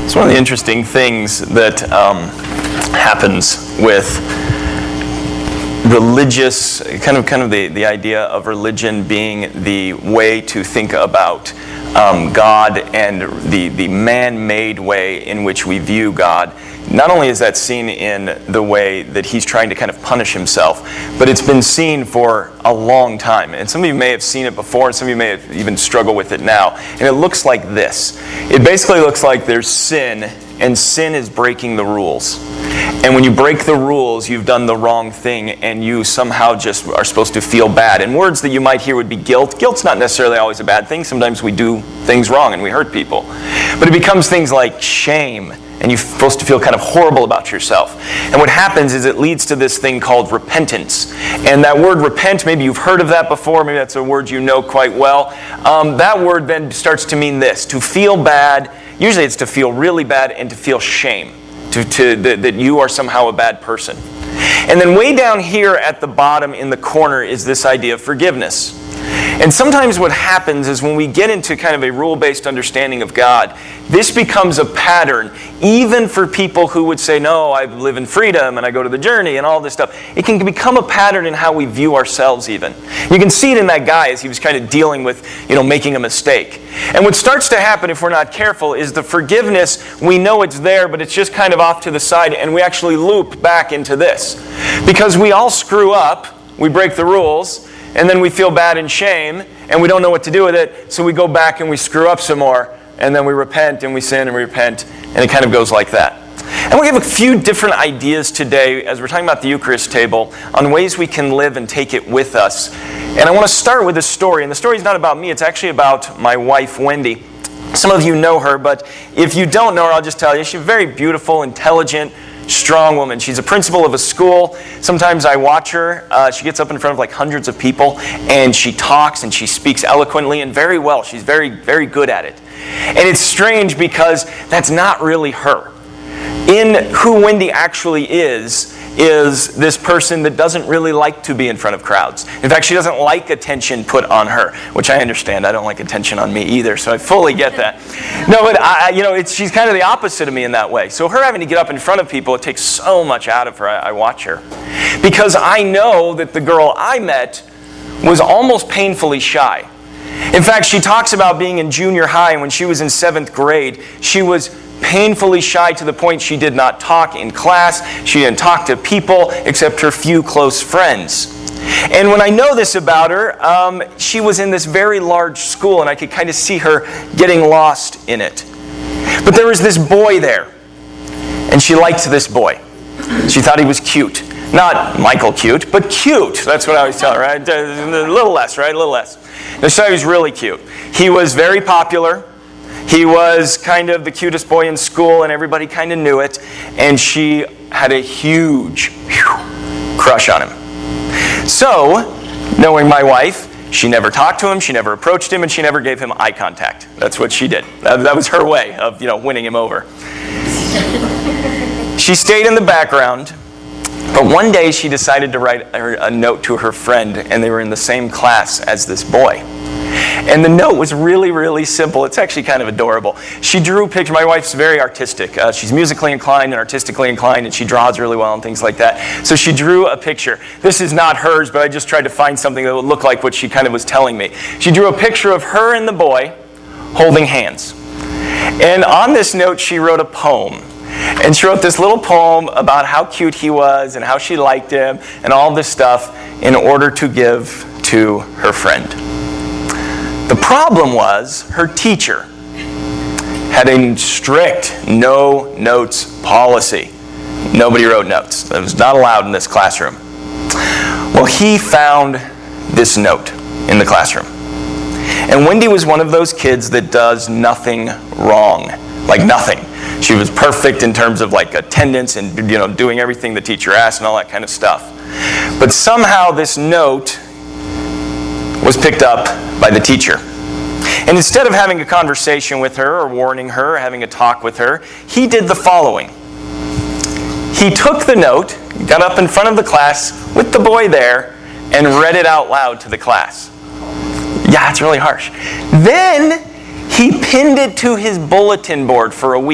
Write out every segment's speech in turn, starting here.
It's one of the interesting things that happens with religious, kind of the idea of religion being the way to think about God and the man-made way in which we view God. Not only is that seen in the way that he's trying to kind of punish himself, but it's been seen for a long time. And some of you may have seen it before, and some of you may have even struggled with it now. And it looks like this. It basically looks like there's sin, and sin is breaking the rules. And when you break the rules, you've done the wrong thing, and you somehow just are supposed to feel bad. And words that you might hear would be guilt. Guilt's not necessarily always a bad thing. Sometimes we do things wrong and we hurt people. But it becomes things like shame, and you're supposed to feel kind of horrible about yourself. And what happens is it leads to this thing called repentance. And that word repent, maybe you've heard of that before, maybe that's a word you know quite well. That word then starts to mean this, to feel bad. Usually it's to feel really bad and to feel shame, that you are somehow a bad person. And then way down here at the bottom in the corner is this idea of forgiveness. And sometimes what happens is when we get into kind of a rule-based understanding of God, this becomes a pattern, even for people who would say, no, I live in freedom and I go to the journey and all this stuff. It can become a pattern in how we view ourselves even. You can see it in that guy as he was kind of dealing with, making a mistake. And what starts to happen if we're not careful is the forgiveness, we know it's there, but it's just kind of off to the side, and we actually loop back into this. Because we all screw up, we break the rules, and then we feel bad and shame, and we don't know what to do with it, so we go back and we screw up some more, and then we repent and we sin and we repent, and it kind of goes like that. And we'll give a few different ideas today as we're talking about the Eucharist table on ways we can live and take it with us. And I want to start with a story, and the story is not about me, it's actually about my wife, Wendy. Some of you know her, but if you don't know her, I'll just tell you, she's a very beautiful, intelligent, strong woman. She's a principal of a school. Sometimes I watch her. She gets up in front of like hundreds of people, and she talks and she speaks eloquently and very well. She's very, very good at it. And it's strange because that's not really her. In who Wendy actually is this person that doesn't really like to be in front of crowds. In fact, she doesn't like attention put on her, which I understand. I don't like attention on me either, so I fully get that. No, but she's kind of the opposite of me in that way. So her having to get up in front of people, it takes so much out of her. I watch her. Because I know that the girl I met was almost painfully shy. In fact, she talks about being in junior high, and when she was in 7th grade, she was painfully shy to the point she did not talk in class. She didn't talk to people except her few close friends. And when I know this about her, she was in this very large school, and I could kind of see her getting lost in it. But there was this boy there, and she liked this boy. She thought he was cute. Not Michael cute, but cute. That's what I always tell her, right? A little less, right? A little less. No, she thought he was really cute. He was very popular. He was kind of the cutest boy in school, and everybody kind of knew it. And she had a huge crush on him. So, knowing my wife, she never talked to him, she never approached him, and she never gave him eye contact. That's what she did. That was her way of, winning him over. She stayed in the background, but one day she decided to write a note to her friend, and they were in the same class as this boy. And the note was really, really simple. It's actually kind of adorable. She drew a picture. My wife's very artistic. She's musically inclined and artistically inclined, and she draws really well and things like that. So she drew a picture. This is not hers, but I just tried to find something that would look like what she kind of was telling me. She drew a picture of her and the boy holding hands. And on this note, she wrote a poem. And she wrote this little poem about how cute he was and how she liked him and all this stuff in order to give to her friend. The problem was her teacher had a strict no notes policy. Nobody wrote notes. That was not allowed in this classroom. Well, he found this note in the classroom. And Wendy was one of those kids that does nothing wrong. Like nothing. She was perfect in terms of like attendance and doing everything the teacher asked and all that kind of stuff. But somehow this note was picked up by the teacher. And instead of having a conversation with her or warning her or having a talk with her, he did the following. He took the note, got up in front of the class with the boy there, and read it out loud to the class. Yeah, it's really harsh. Then he pinned it to his bulletin board for a week.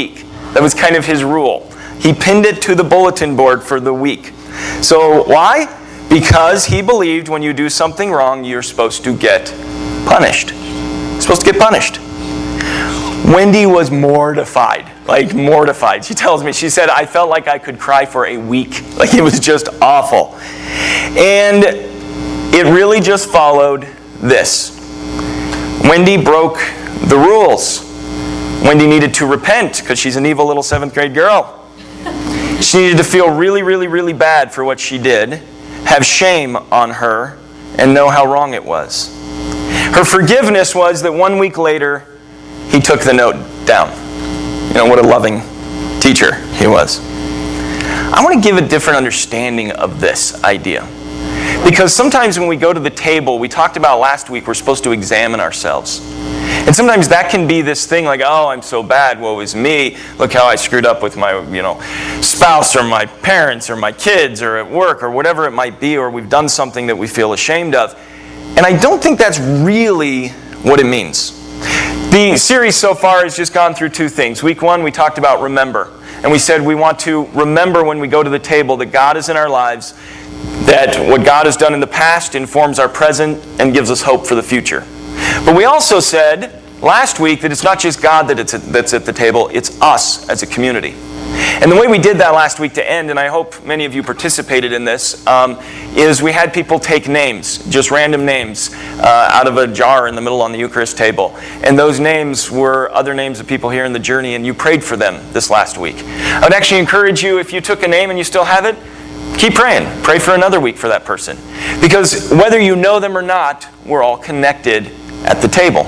That was kind of his rule. He pinned it to the bulletin board for the week. So why? Because he believed when you do something wrong, you're supposed to get punished. You're supposed to get punished. Wendy was mortified, like mortified. She tells me, she said, I felt like I could cry for a week. Like it was just awful. And it really just followed this. Wendy broke the rules. Wendy needed to repent because she's an evil little 7th grade girl. She needed to feel really, really, really bad for what she did, have shame on her, and know how wrong it was. Her forgiveness was that 1 week later, he took the note down. You know, what a loving teacher he was. I want to give a different understanding of this idea. Because sometimes when we go to the table, we talked about last week, we're supposed to examine ourselves. And sometimes that can be this thing like, oh, I'm so bad, woe is me. Look how I screwed up with my, spouse or my parents or my kids or at work or whatever it might be, or we've done something that we feel ashamed of. And I don't think that's really what it means. The series so far has just gone through 2 things. Week 1, we talked about remember. And we said we want to remember when we go to the table that God is in our lives, that what God has done in the past informs our present and gives us hope for the future. But we also said last week that it's not just God that's at the table, it's us as a community. And the way we did that last week to end, and I hope many of you participated in this, is we had people take names, just random names, out of a jar in the middle on the Eucharist table. And those names were other names of people here in the journey, and you prayed for them this last week. I would actually encourage you, if you took a name and you still have it, keep praying. Pray for another week for that person. Because whether you know them or not, we're all connected at the table.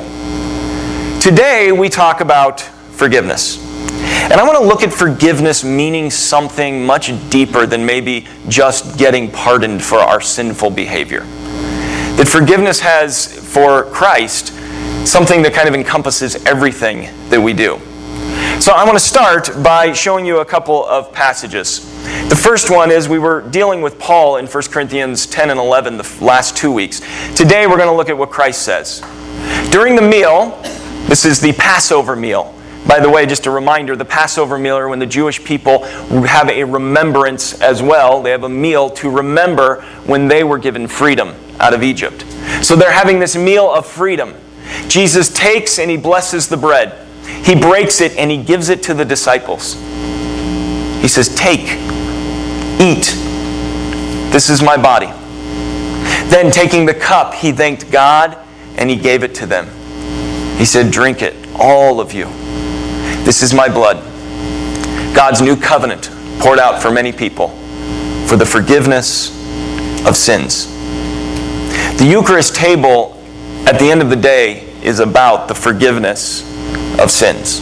Today, we talk about forgiveness. And I want to look at forgiveness meaning something much deeper than maybe just getting pardoned for our sinful behavior. That forgiveness has, for Christ, something that kind of encompasses everything that we do. So I want to start by showing you a couple of passages. The first one is we were dealing with Paul in 1 Corinthians 10 and 11 the last 2 weeks. Today we're going to look at what Christ says. During the meal, this is the Passover meal. By the way, just a reminder, the Passover meal are when the Jewish people have a remembrance as well. They have a meal to remember when they were given freedom out of Egypt. So they're having this meal of freedom. Jesus takes and he blesses the bread. He breaks it and he gives it to the disciples. He says, take, eat. This is my body. Then taking the cup, he thanked God and he gave it to them. He said, drink it, all of you. This is my blood. God's new covenant poured out for many people for the forgiveness of sins. The Eucharist table, at the end of the day, is about the forgiveness of sins.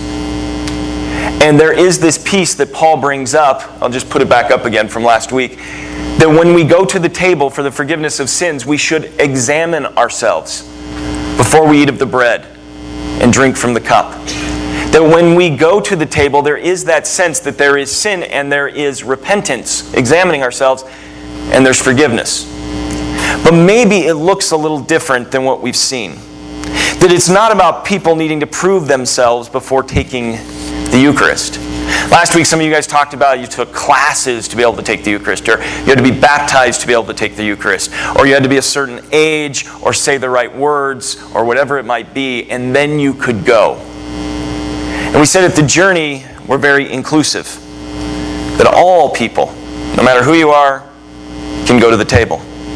And there is this piece that Paul brings up, I'll just put it back up again from last week, that when we go to the table for the forgiveness of sins, we should examine ourselves before we eat of the bread and drink from the cup. That when we go to the table, there is that sense that there is sin and there is repentance, examining ourselves, and there's forgiveness. But maybe it looks a little different than what we've seen. That it's not about people needing to prove themselves before taking the Eucharist. Last week, some of you guys talked about you took classes to be able to take the Eucharist, or you had to be baptized to be able to take the Eucharist, or you had to be a certain age, or say the right words, or whatever it might be, and then you could go. And we said at the journey, we're very inclusive. That all people, no matter who you are, can go to the table.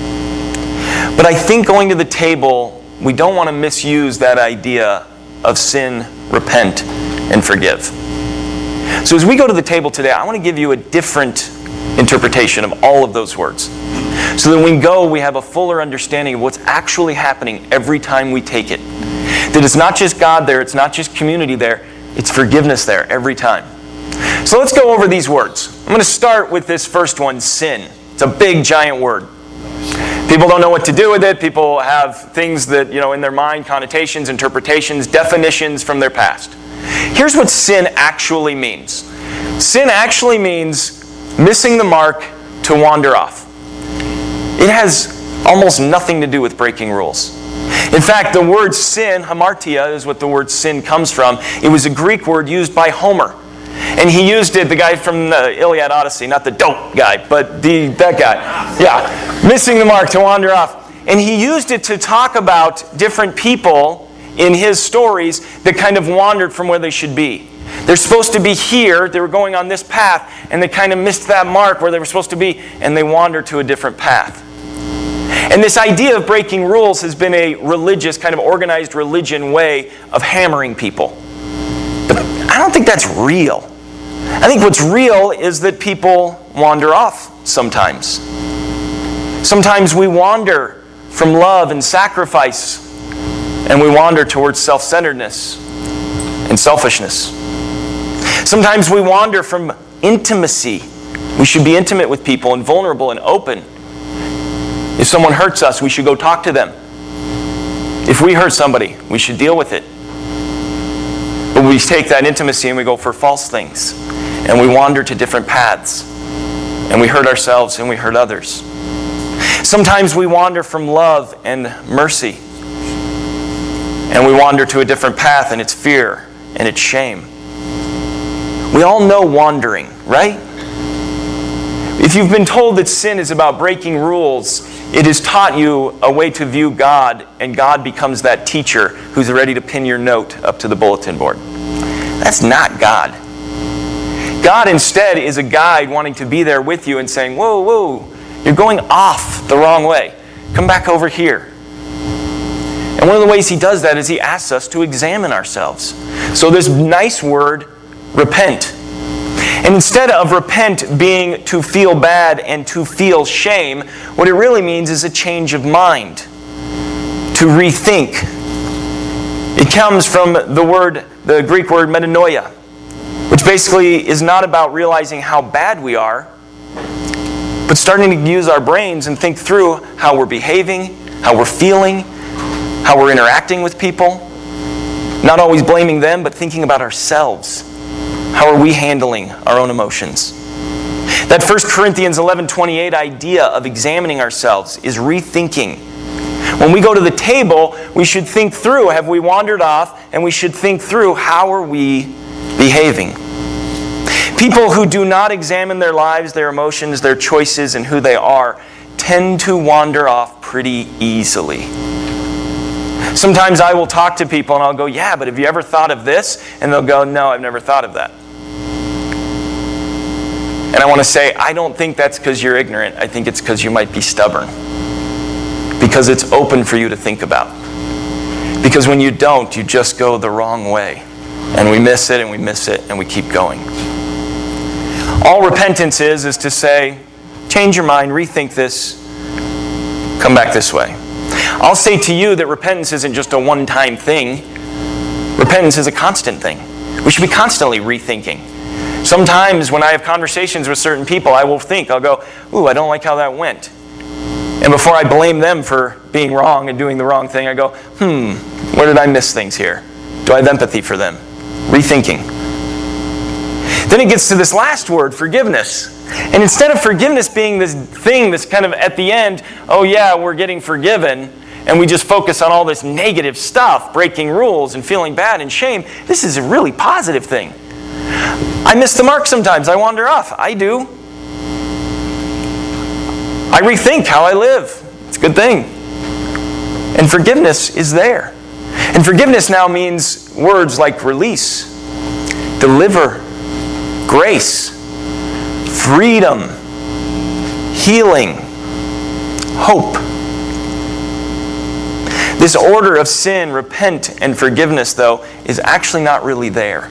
But I think going to the table, we don't want to misuse that idea of sin, repent, and forgive. So as we go to the table today, I want to give you a different interpretation of all of those words. So that when we go, we have a fuller understanding of what's actually happening every time we take it. That it's not just God there, it's not just community there, it's forgiveness there every time. So let's go over these words. I'm going to start with this first one, sin. It's a big, giant word. People don't know what to do with it. People have things that, in their mind, connotations, interpretations, definitions from their past. Here's what sin actually means. Sin actually means missing the mark to wander off. It has almost nothing to do with breaking rules. In fact, the word sin, hamartia, is what the word sin comes from. It was a Greek word used by Homer. And he used it, the guy from the Iliad Odyssey, not the dope guy, but that guy. Yeah, missing the mark, to wander off. And he used it to talk about different people in his stories that kind of wandered from where they should be. They're supposed to be here, they were going on this path, and they kind of missed that mark where they were supposed to be, and they wandered to a different path. And this idea of breaking rules has been a religious, kind of organized religion way of hammering people. But I don't think that's real. I think what's real is that people wander off sometimes. Sometimes we wander from love and sacrifice, and we wander towards self-centeredness and selfishness. Sometimes we wander from intimacy. We should be intimate with people and vulnerable and open. If someone hurts us, we should go talk to them. If we hurt somebody, we should deal with it. But we take that intimacy and we go for false things. And we wander to different paths. And we hurt ourselves and we hurt others. Sometimes we wander from love and mercy. And we wander to a different path, and it's fear and it's shame. We all know wandering, right? If you've been told that sin is about breaking rules, it has taught you a way to view God, and God becomes that teacher who's ready to pin your note up to the bulletin board. That's not God. God instead is a guide wanting to be there with you and saying, whoa, you're going off the wrong way. Come back over here. And one of the ways he does that is he asks us to examine ourselves. So this nice word, repent. And instead of repent being to feel bad and to feel shame, what it really means is a change of mind, to rethink. It comes from the Greek word metanoia, which basically is not about realizing how bad we are, but starting to use our brains and think through how we're behaving, how we're feeling, how we're interacting with people. Not always blaming them, but thinking about ourselves. How are we handling our own emotions? That 1 Corinthians 11:28 idea of examining ourselves is rethinking. When we go to the table, we should think through, have we wandered off? And we should think through, how are we behaving? People who do not examine their lives, their emotions, their choices, and who they are tend to wander off pretty easily. Sometimes I will talk to people and I'll go, yeah, but have you ever thought of this? And they'll go, no, I've never thought of that. And I want to say, I don't think that's because you're ignorant. I think it's because you might be stubborn. Because it's open for you to think about. Because when you don't, you just go the wrong way. And we miss it and we miss it and we keep going. All repentance is to say, change your mind, rethink this, come back this way. I'll say to you that repentance isn't just a one-time thing. Repentance is a constant thing. We should be constantly rethinking. Sometimes when I have conversations with certain people, I will think, I'll go, ooh, I don't like how that went. And before I blame them for being wrong and doing the wrong thing, I go, where did I miss things here? Do I have empathy for them? Rethinking. Then it gets to this last word, forgiveness. And instead of forgiveness being this thing that's kind of at the end, oh yeah, we're getting forgiven, and we just focus on all this negative stuff, breaking rules and feeling bad and shame, this is a really positive thing. I miss the mark sometimes. I wander off. I do. I rethink how I live. It's a good thing. And forgiveness is there. And forgiveness now means words like release, deliver, grace, freedom, healing, hope. This order of sin, repent, and forgiveness, though, is actually not really there.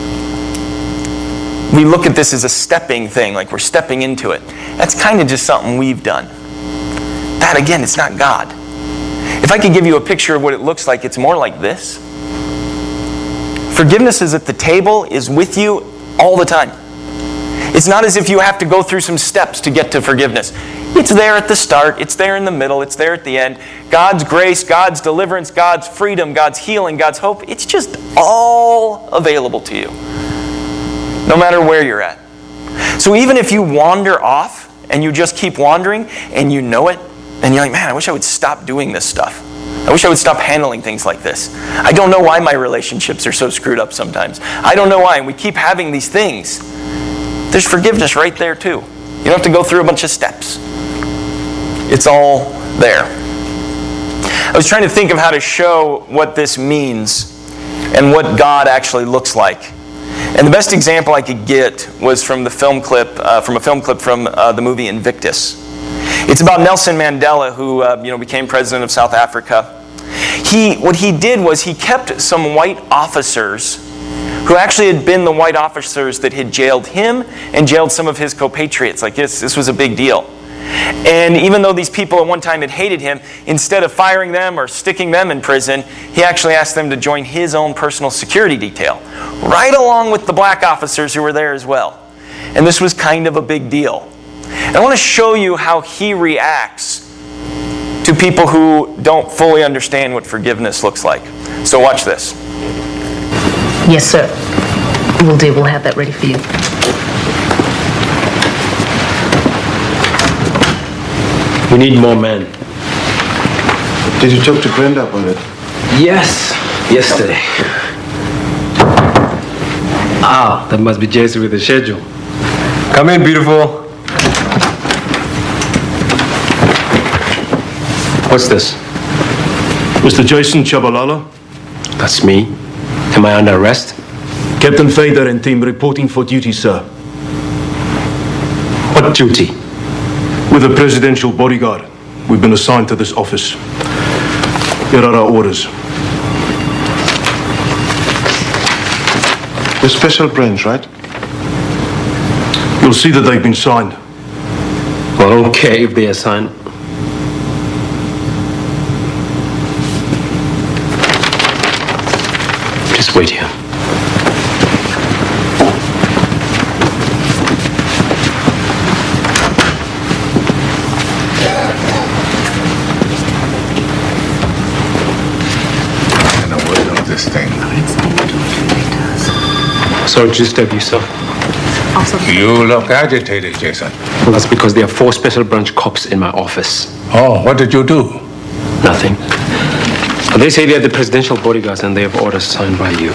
We look at this as a stepping thing, like we're stepping into it. That's kind of just something we've done. That, again, it's not God. If I could give you a picture of what it looks like, it's more like this. Forgiveness is at the table, is with you all the time. It's not as if you have to go through some steps to get to forgiveness. It's there at the start, it's there in the middle, it's there at the end. God's grace, God's deliverance, God's freedom, God's healing, God's hope, it's just all available to you. No matter where you're at. So even if you wander off and you just keep wandering and you know it, and you're like, man, I wish I would stop doing this stuff. I wish I would stop handling things like this. I don't know why my relationships are so screwed up sometimes. I don't know why. And we keep having these things. There's forgiveness right there too. You don't have to go through a bunch of steps. It's all there. I was trying to think of how to show what this means and what God actually looks like. And the best example I could get was from a film clip from the movie Invictus. It's about Nelson Mandela, who became president of South Africa. What he did was he kept some white officers who actually had been the white officers that had jailed him and jailed some of his compatriots. Like this was a big deal. And even though these people at one time had hated him, instead of firing them or sticking them in prison, he actually asked them to join his own personal security detail, right along with the black officers who were there as well. And this was kind of a big deal. And I want to show you how he reacts to people who don't fully understand what forgiveness looks like. So watch this. Yes, sir. Will do. We'll have that ready for you. We need more men. Did you talk to Brenda about it? Yes, yesterday. Ah, that must be Jason with the schedule. Come in, beautiful. What's this? Mr. Jason Chabalala? That's me. Am I under arrest? Captain Fader and team reporting for duty, sir. What duty? With the presidential bodyguard. We've been assigned to this office. Here are our orders. The special branch, right? You'll see that they've been signed. Well, I don't care if they are signed. Just wait here. Sorry to disturb you, sir. You look agitated, Jason. Well, that's because there are 4 special branch cops in my office. Oh, what did you do? Nothing. They say they're the presidential bodyguards and they have orders signed by you.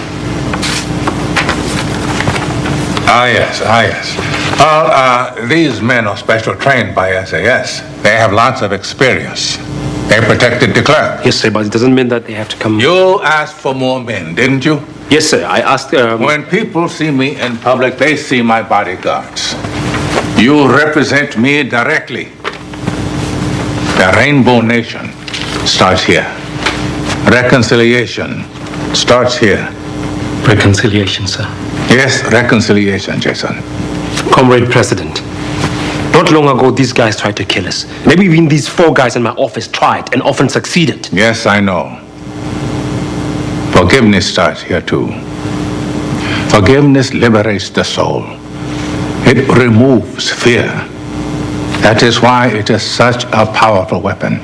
Ah, yes. Well, these men are special trained by SAS. They have lots of experience. They protected the clerk. Yes, sir, but it doesn't mean that they have to come... You asked for more men, didn't you? Yes, sir. I asked... When people see me in public, they see my bodyguards. You represent me directly. The Rainbow Nation starts here. Reconciliation starts here. Reconciliation, sir. Yes, reconciliation, Jason. Comrade President, not long ago, these guys tried to kill us. Maybe even these 4 guys in my office tried and often succeeded. Yes, I know. Forgiveness starts here too. Forgiveness liberates the soul. It removes fear. That is why it is such a powerful weapon.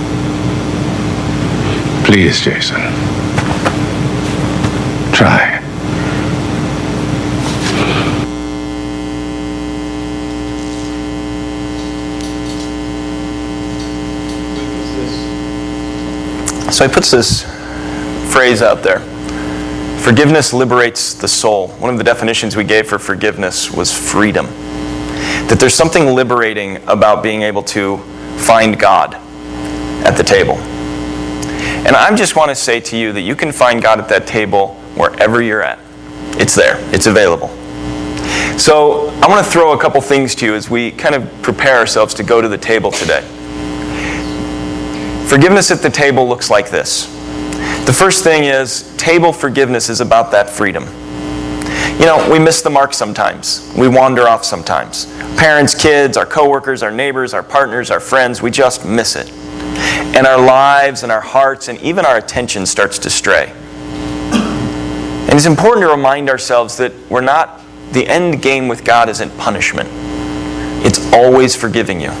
Please, Jason. Try. So he puts this phrase out there. Forgiveness liberates the soul. One of the definitions we gave for forgiveness was freedom. That there's something liberating about being able to find God at the table. And I just want to say to you that you can find God at that table wherever you're at. It's there. It's available. So I want to throw a couple things to you as we kind of prepare ourselves to go to the table today. Forgiveness at the table looks like this. The first thing is, table forgiveness is about that freedom. You know, we miss the mark sometimes. We wander off sometimes. Parents, kids, our coworkers, our neighbors, our partners, our friends, we just miss it. And our lives and our hearts and even our attention starts to stray. And it's important to remind ourselves that the end game with God isn't punishment. It's always forgiving you.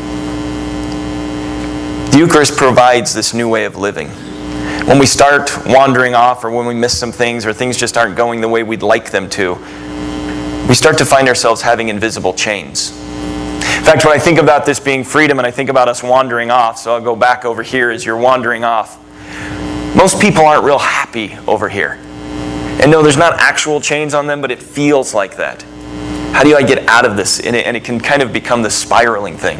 The Eucharist provides this new way of living. When we start wandering off or when we miss some things or things just aren't going the way we'd like them to, we start to find ourselves having invisible chains. In fact, when I think about this being freedom and I think about us wandering off, so I'll go back over here as you're wandering off, Most people aren't real happy over here. And no, there's not actual chains on them, but it feels like that. How do I get out of this? And it can kind of become this spiraling thing.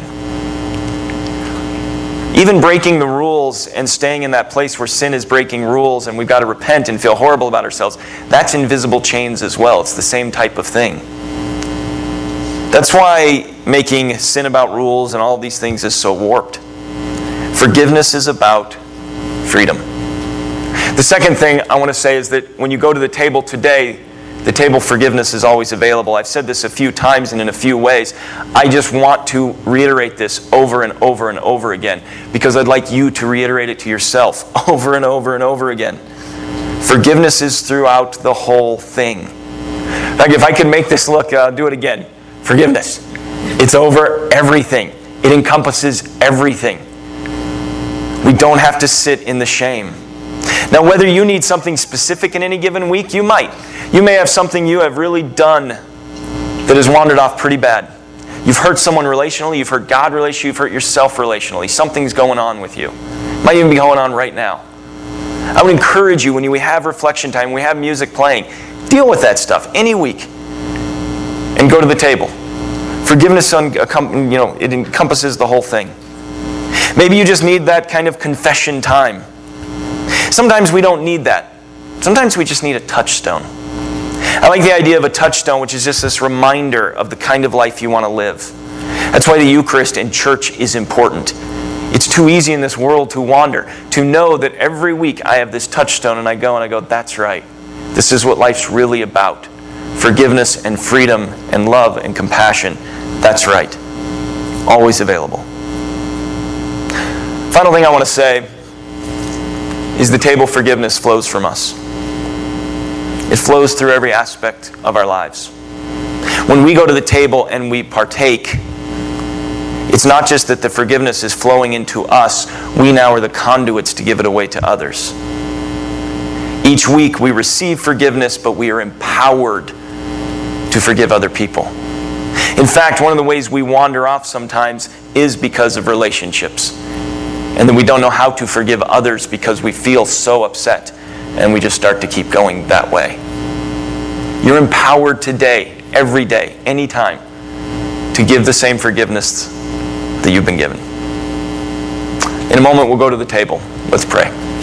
Even breaking the rules and staying in that place where sin is breaking rules and we've got to repent and feel horrible about ourselves, that's invisible chains as well. It's the same type of thing. That's why making sin about rules and all these things is so warped. Forgiveness is about freedom. The second thing I want to say is that when you go to the table today, the table forgiveness is always available. I've said this a few times and in a few ways. I just want to reiterate this over and over and over again because I'd like you to reiterate it to yourself over and over and over again. Forgiveness is throughout the whole thing. Like if I could make this look, do it again. Forgiveness. It's over everything. It encompasses everything. We don't have to sit in the shame. Now, whether you need something specific in any given week, you might. You may have something you have really done that has wandered off pretty bad. You've hurt someone relationally, you've hurt God relationally, you've hurt yourself relationally. Something's going on with you. It might even be going on right now. I would encourage you when we have reflection time, when we have music playing, deal with that stuff any week and go to the table. Forgiveness, it encompasses the whole thing. Maybe you just need that kind of confession time. Sometimes we don't need that. Sometimes we just need a touchstone. I like the idea of a touchstone, which is just this reminder of the kind of life you want to live. That's why the Eucharist and church is important. It's too easy in this world to wander, to know that every week I have this touchstone and I go, that's right. This is what life's really about. Forgiveness and freedom and love and compassion. That's right. Always available. Final thing I want to say is the table forgiveness flows from us. It flows through every aspect of our lives. When we go to the table and we partake, it's not just that the forgiveness is flowing into us, we now are the conduits to give it away to others. Each week we receive forgiveness, but we are empowered to forgive other people. In fact, one of the ways we wander off sometimes is because of relationships. And then we don't know how to forgive others because we feel so upset and we just start to keep going that way. You're empowered today, every day, anytime, to give the same forgiveness that you've been given. In a moment, we'll go to the table. Let's pray.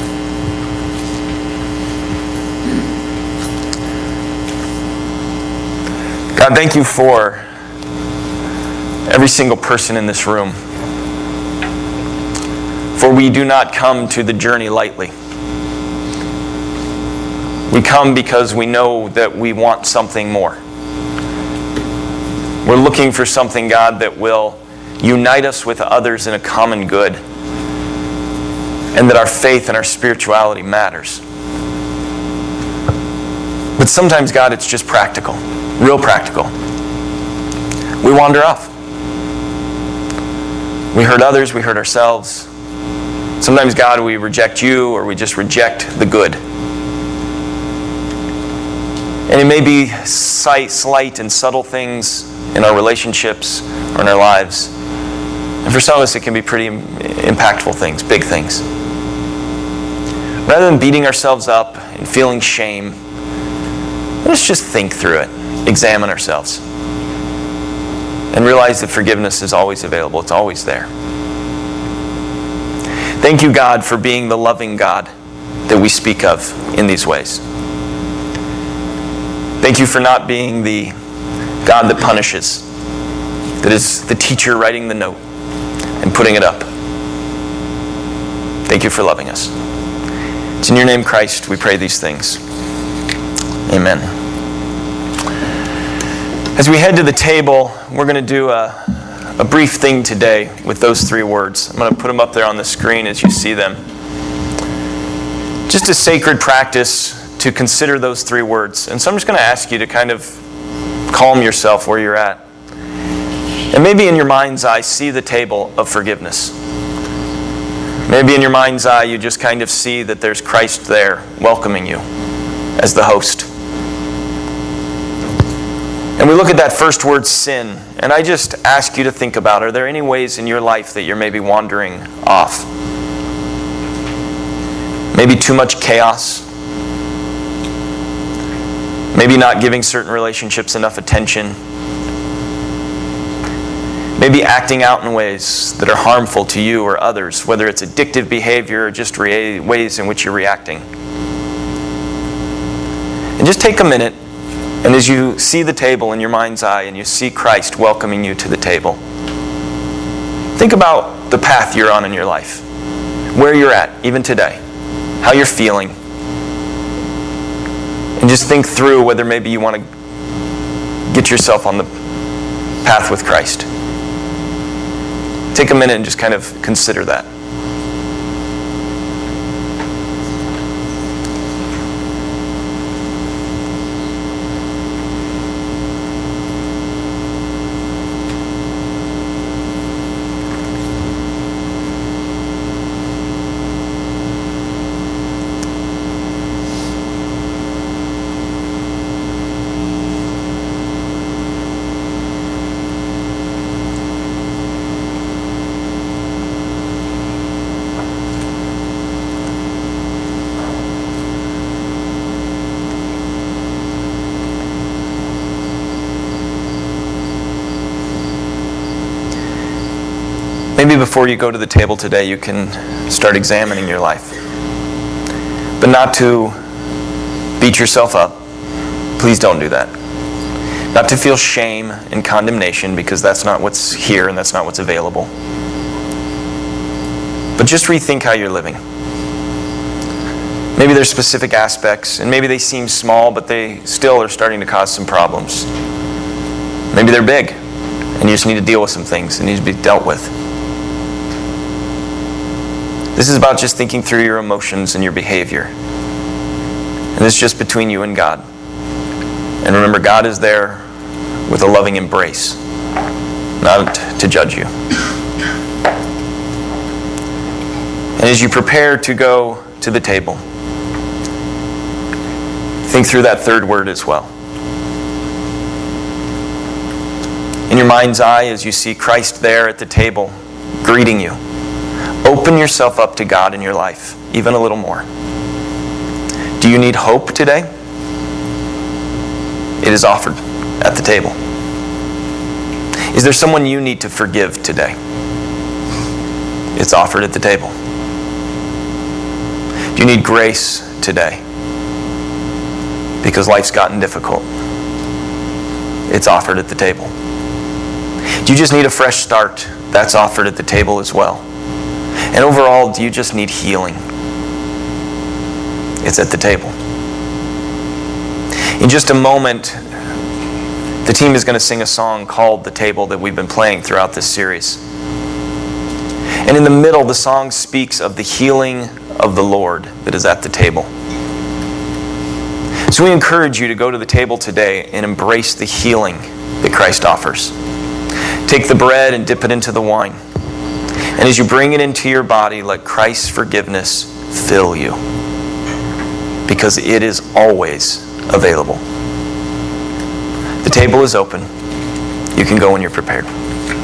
God, thank you for every single person in this room. For we do not come to the journey lightly. We come because we know that we want something more. We're looking for something, God, that will unite us with others in a common good, and that our faith and our spirituality matters. But sometimes, God, it's just practical, real practical. We wander off. We hurt others, we hurt ourselves. Sometimes, God, we reject you or we just reject the good. And it may be slight and subtle things in our relationships or in our lives. And for some of us, it can be pretty impactful things, big things. Rather than beating ourselves up and feeling shame, let's just think through it, examine ourselves, and realize that forgiveness is always available. It's always there. Thank you, God, for being the loving God that we speak of in these ways. Thank you for not being the God that punishes, that is the teacher writing the note and putting it up. Thank you for loving us. It's in your name, Christ, we pray these things. Amen. As we head to the table, we're going to do a brief thing today with those three words. I'm going to put them up there on the screen as you see them. Just a sacred practice to consider those three words. And so I'm just going to ask you to kind of calm yourself where you're at. And maybe in your mind's eye, see the table of forgiveness. Maybe in your mind's eye, you just kind of see that there's Christ there welcoming you as the host. And we look at that first word, sin, and I just ask you to think about, are there any ways in your life that you're maybe wandering off? Maybe too much chaos. Maybe not giving certain relationships enough attention. Maybe acting out in ways that are harmful to you or others, whether it's addictive behavior or just ways in which you're reacting. And just take a minute, and as you see the table in your mind's eye and you see Christ welcoming you to the table, think about the path you're on in your life, where you're at, even today, how you're feeling. And just think through whether maybe you want to get yourself on the path with Christ. Take a minute and just kind of consider that. Maybe before you go to the table today, you can start examining your life. But not to beat yourself up. Please don't do that. Not to feel shame and condemnation, because that's not what's here and that's not what's available. But just rethink how you're living. Maybe there's specific aspects, and maybe they seem small, but they still are starting to cause some problems. Maybe they're big, and you just need to deal with some things that need to be dealt with. This is about just thinking through your emotions and your behavior. And this is just between you and God. And remember, God is there with a loving embrace, not to judge you. And as you prepare to go to the table, think through that third word as well. In your mind's eye, as you see Christ there at the table, greeting you, open yourself up to God in your life, even a little more. Do you need hope today? It is offered at the table. Is there someone you need to forgive today? It's offered at the table. Do you need grace today? Because life's gotten difficult. It's offered at the table. Do you just need a fresh start? That's offered at the table as well. And overall, do you just need healing? It's at the table. In just a moment, the team is going to sing a song called The Table that we've been playing throughout this series. And in the middle, the song speaks of the healing of the Lord that is at the table. So we encourage you to go to the table today and embrace the healing that Christ offers. Take the bread and dip it into the wine. And as you bring it into your body, let Christ's forgiveness fill you. Because it is always available. The table is open. You can go when you're prepared.